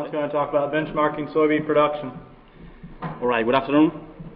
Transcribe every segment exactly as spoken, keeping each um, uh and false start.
is going to talk about benchmarking soybean production. All right, good afternoon.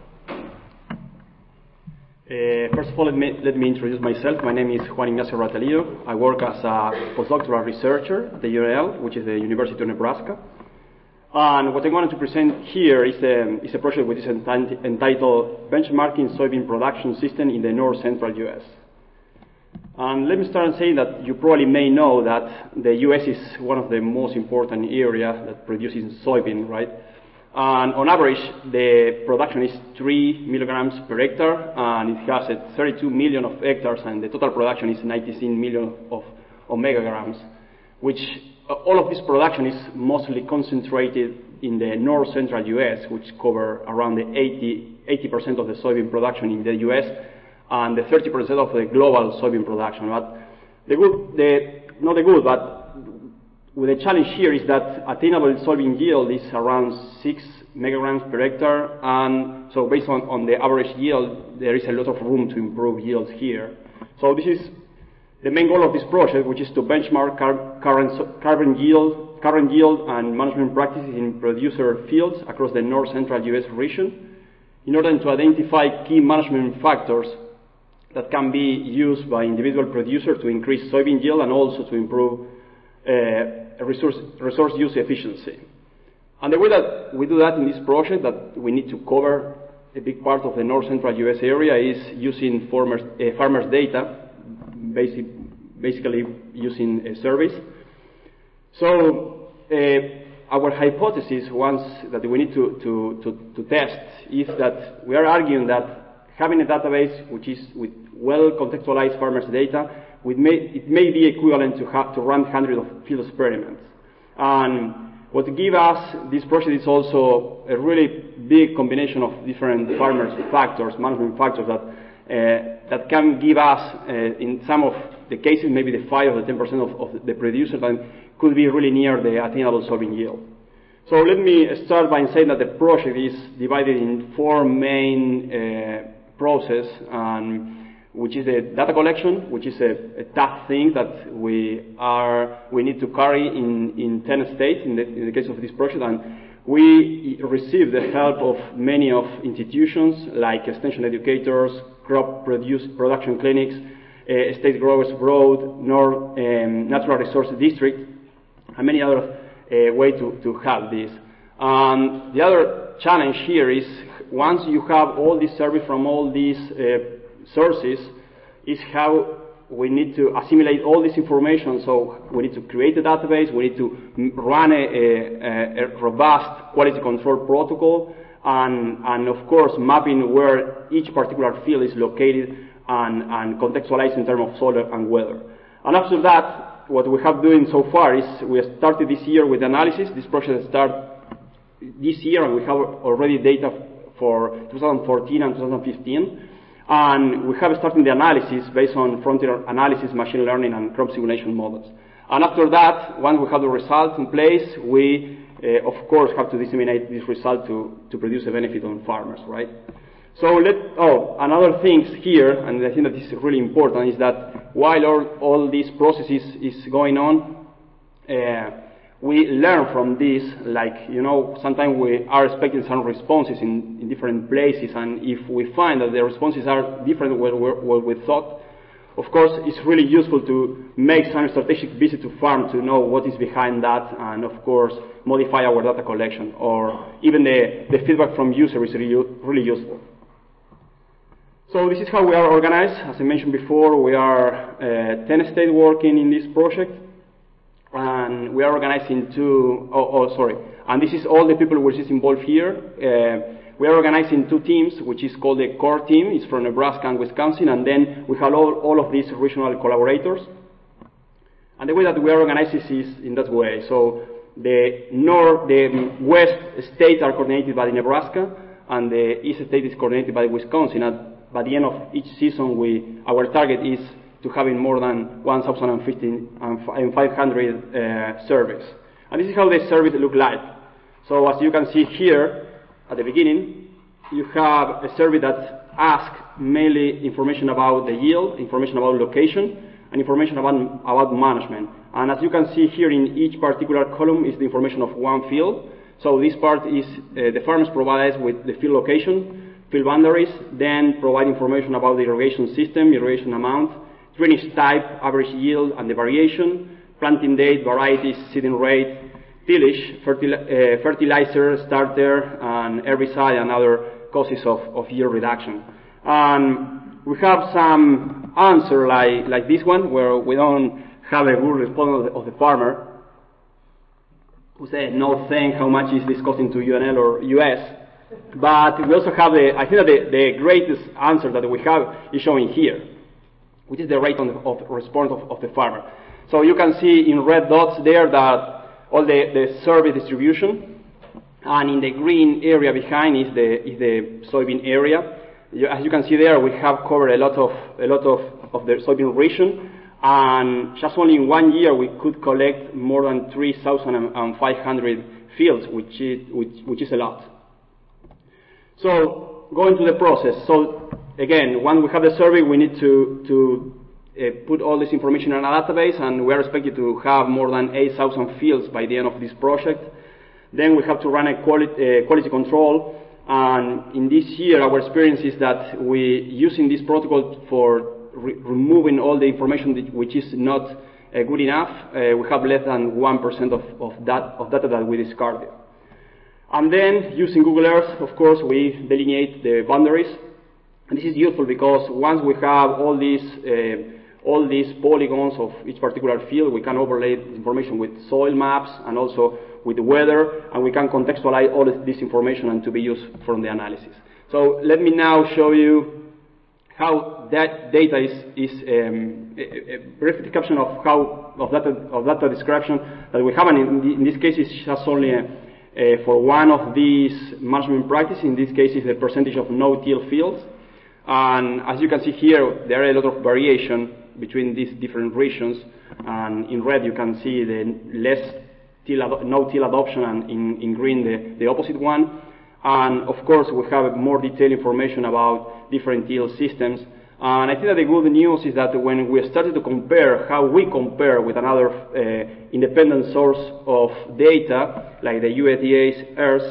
Uh, first of all, let me, let me introduce myself. My name is Juan Ignacio Ratalillo. I work as a postdoctoral researcher at the U N L, which is the University of Nebraska. And what I wanted to present here is a, is a project which is entitled Benchmarking Soybean Production System in the North Central U S. And let me start and say that you probably may know that the U S is one of the most important areas that produces soybean, right? And on average, the production is three milligrams per hectare, and it has a thirty-two million of hectares, and the total production is ninety-six million of, of megagrams, which uh, all of this production is mostly concentrated in the north central U S, which cover around the eighty percent of the soybean production in the U S, and the thirty percent of the global soybean production. But the good, the, not the good, but well, the challenge here is that attainable soybean yield is around six megagrams per hectare, and so based on, on the average yield, there is a lot of room to improve yields here. So this is the main goal of this project, which is to benchmark car current carbon yield, current yield and management practices in producer fields across the north central U S region, in order to identify key management factors that can be used by individual producers to increase soybean yield and also to improve uh, resource, resource use efficiency. And the way that we do that in this project, that we need to cover a big part of the north central U S area, is using farmers, uh, farmers data, basic, basically using uh, surveys. So uh, our hypothesis, once that we need to, to, to, to test, is that we are arguing that having a database which is with well contextualized farmers data, we may, it may be equivalent to have to run hundreds of field experiments. And what gives us this project is also a really big combination of different farmers factors, management factors that uh, that can give us, uh, in some of the cases, maybe the five or the ten percent of, of the producers, and could be really near the attainable soybean yield. So let me start by saying that the project is divided in four main uh, process, and which is the data collection, which is a, a tough thing that we are we need to carry in, in ten states in the, in the case of this project, and we receive the help of many of institutions like extension educators, crop produce production clinics, uh, State Growers Broad, North um, Natural Resource District, and many other uh, ways to, to help this. Um, the other challenge here is once you have all this survey from all these uh, sources, is how we need to assimilate all this information. So we need to create a database, we need to run a, a, a robust quality control protocol, and, and of course mapping where each particular field is located and, and contextualize in terms of soil and weather. And after that, what we have doing so far is we have started this year with analysis. This project started this year, and we have already data for two thousand fourteen and two thousand fifteen. And we have started the analysis based on frontier analysis, machine learning, and crop simulation models. And after that, once we have the results in place, we, uh, of course, have to disseminate this result to, to produce a benefit on farmers, right? So let, oh, another thing here, and I think that is really important, is that while all, all these processes is going on, uh, we learn from this, like, you know, sometimes we are expecting some responses in, in different places, and if we find that the responses are different than what we thought, of course, it's really useful to make some strategic visit to farm to know what is behind that, and of course, modify our data collection, or even the, the feedback from users is really, really useful. So this is how we are organized. As I mentioned before, we are uh, ten states working in this project. And we are organized into, oh, oh, sorry, and this is all the people which is involved here. Uh, we are organized in two teams, which is called the core team. It's from Nebraska and Wisconsin, and then we have all, all of these regional collaborators. And the way that we are organized is, is in that way. So the north, the west states are coordinated by Nebraska, and the east state is coordinated by Wisconsin. And by the end of each season, we, our target is to having more than one thousand five hundred uh, surveys. And this is how the surveys look like. So as you can see here, at the beginning, you have a survey that asks mainly information about the yield, information about location, and information about, about management. And as you can see here in each particular column is the information of one field. So this part is uh, the farmers provide us with the field location, field boundaries, then provide information about the irrigation system, irrigation amount, drainage type, average yield and the variation, planting date, varieties, seeding rate, tillage, fertil uh, fertilizer, starter, and herbicide and other causes of, of yield reduction. And we have some answer like, like this one, where we don't have a good response of the, of the farmer who said, no thanks, how much is this costing to U N L or U S? But we also have the, I think that the, the greatest answer that we have is showing here, which is the rate on the, of response of, of the farmer. So you can see in red dots there that all the, the survey distribution, and in the green area behind is the, is the soybean area. You, as you can see there, we have covered a lot of, a lot of, of the soybean region, and just only in one year we could collect more than three thousand five hundred fields, which is, which, which is a lot. So, going to the process. So, again, when we have the survey, we need to, to uh, put all this information in a database, and we are expected to have more than eight thousand fields by the end of this project. Then we have to run a quality, uh, quality control, and in this year, our experience is that we, using this protocol for re removing all the information that, which is not uh, good enough, uh, we have less than one percent of, of, that, of data that we discarded. And then, using Google Earth, of course, we delineate the boundaries. And this is useful because once we have all these, uh, all these polygons of each particular field, we can overlay the information with soil maps and also with the weather, and we can contextualize all of this information and to be used from the analysis. So let me now show you how that data is, is um, a, a brief description of how of data, of data description that we have, and in, the, in this case it's just only a, Uh, for one of these management practices. In this case is the percentage of no-till fields, and as you can see here there are a lot of variation between these different regions, and in red you can see the less no-till adoption, and in, in green the, the opposite one. And of course we have more detailed information about different till systems. And I think that the good news is that when we started to compare how we compare with another uh, independent source of data, like the U S D A's Earth,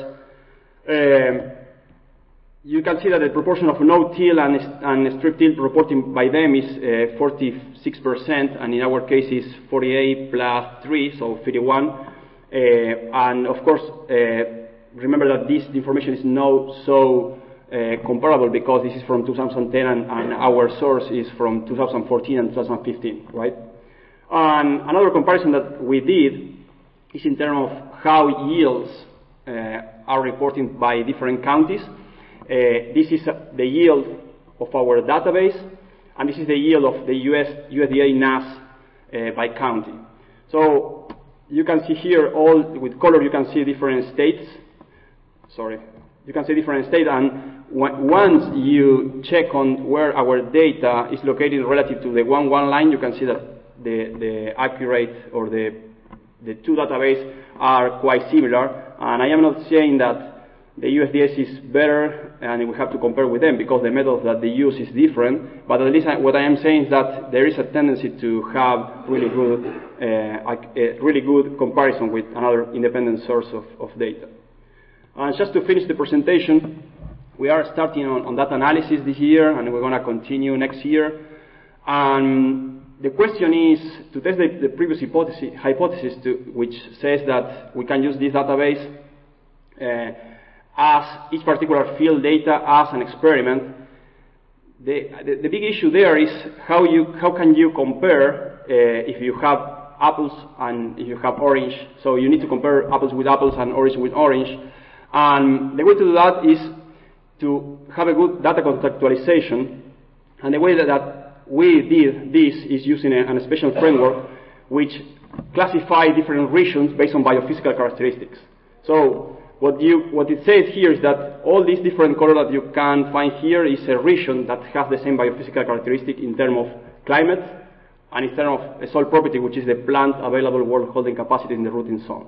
um, you can see that the proportion of no-till and, and strip-till reporting by them is uh, forty-six percent, and in our case is forty-eight plus three, so fifty-one. Uh, and of course, uh, remember that this information is not so Uh, comparable because this is from two thousand ten and, and our source is from two thousand fourteen and two thousand fifteen, right? And another comparison that we did is in terms of how yields uh, are reported by different counties. Uh, this is uh, the yield of our database, and this is the yield of the U S U S D A N A S uh, by county. So you can see here all with color. You can see different states. Sorry. You can see different states, and once you check on where our data is located relative to the one one line, you can see that the, the accurate or the, the two databases are quite similar. And I am not saying that the U S D S is better and we have to compare with them because the method that they use is different, but at least I, what I am saying is that there is a tendency to have really good, uh, a really good comparison with another independent source of, of data. And just to finish the presentation, we are starting on, on data analysis this year, and we're going to continue next year. And the question is to test the, the previous hypothesis, hypothesis to, which says that we can use this database uh, as each particular field data as an experiment. The, the, the big issue there is how, you, how can you compare uh, if you have apples and if you have orange. So you need to compare apples with apples and orange with orange. And the way to do that is to have a good data contextualization, and the way that, that we did this is using a, a special framework which classify different regions based on biophysical characteristics. So what, you, what it says here is that all these different colors that you can find here is a region that has the same biophysical characteristic in terms of climate and in terms of a soil property, which is the plant available water holding capacity in the rooting zone.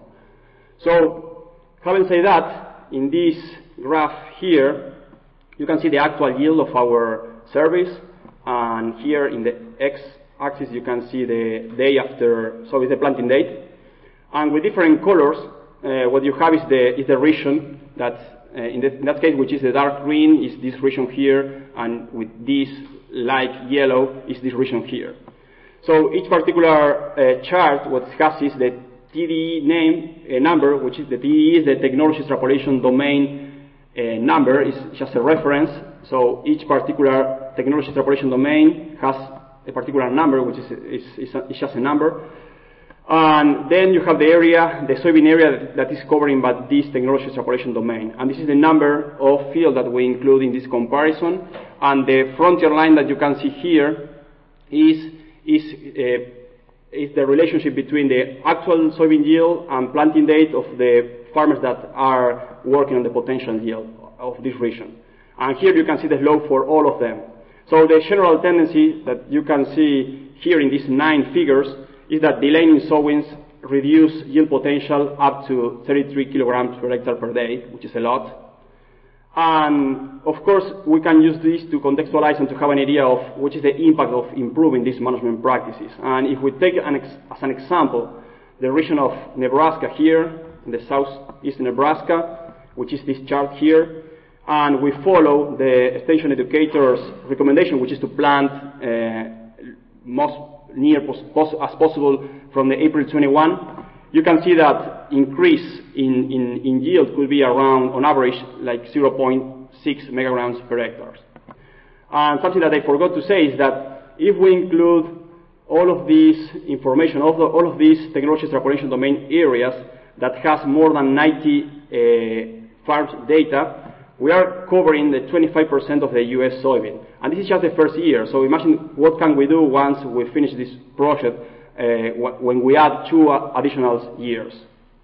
So having said that, in this graph here, you can see the actual yield of our surveys, and here in the X axis you can see the day after, so it's the planting date. And with different colors, uh, what you have is the, is the region that, uh, in, the, in that case, which is the dark green, is this region here, and with this light yellow is this region here. So each particular uh, chart, what it has is the T D E name uh, number, which is the T D E is the technology extrapolation domain uh, number, is just a reference. So each particular technology extrapolation domain has a particular number, which is, is, is, a, is just a number. And then you have the area, the soybean area that, that is covering by this technology extrapolation domain. And this is the number of fields that we include in this comparison. And the frontier line that you can see here is, is, uh, is the relationship between the actual soybean yield and planting date of the farmers that are working on the potential yield of this region. And here you can see the slope for all of them. So the general tendency that you can see here in these nine figures is that delaying in sowings reduce yield potential up to thirty-three kilograms per hectare per day, which is a lot. And of course, we can use this to contextualize and to have an idea of which is the impact of improving these management practices. And if we take an ex as an example the region of Nebraska here, in the southeast Nebraska, which is this chart here, and we follow the extension educator's recommendation, which is to plant uh, most near pos pos as possible from the April twenty-one, you can see that increase in, in, in yield could be around, on average, like zero point six megagrams per hectare. And something that I forgot to say is that if we include all of this information, all of, all of these technology extrapolation domain areas that has more than ninety uh, farms data, we are covering the twenty-five percent of the U S soybean. And this is just the first year. So imagine what can we do once we finish this project uh, when we add two additional years.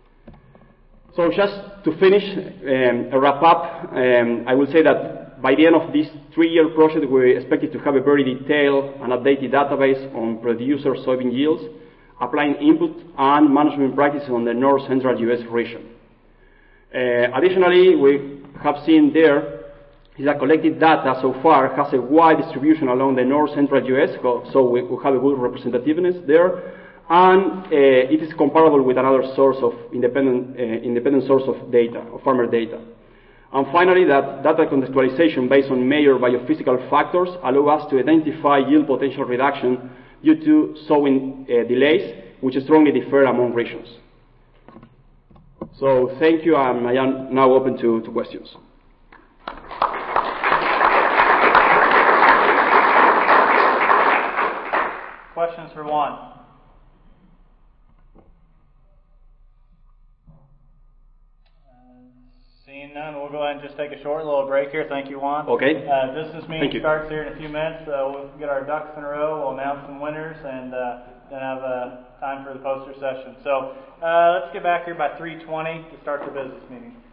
So just to finish, um, a wrap up, um, I will say that by the end of this three-year project, we expected to have a very detailed and updated database on producer soybean yields, applying input and management practices on the north-central U S region. Uh, additionally, we have seen there is that collected data so far has a wide distribution along the north-central U S, so we, we have a good representativeness there, and uh, it is comparable with another source of independent, uh, independent source of data, of farmer data. And finally, that data contextualization based on major biophysical factors allow us to identify yield potential reduction due to sowing uh, delays, which strongly differ among regions. So thank you, and I am now open to, to questions. Questions for Juan? Uh, seeing none, we'll go ahead and just take a short little break here. Thank you, Juan. Okay. Uh, business meeting Thank starts here in a few minutes. Uh, we'll get our ducks in a row. We'll announce some winners and uh, then have uh, time for the poster session. So uh, let's get back here by three twenty to start the business meeting.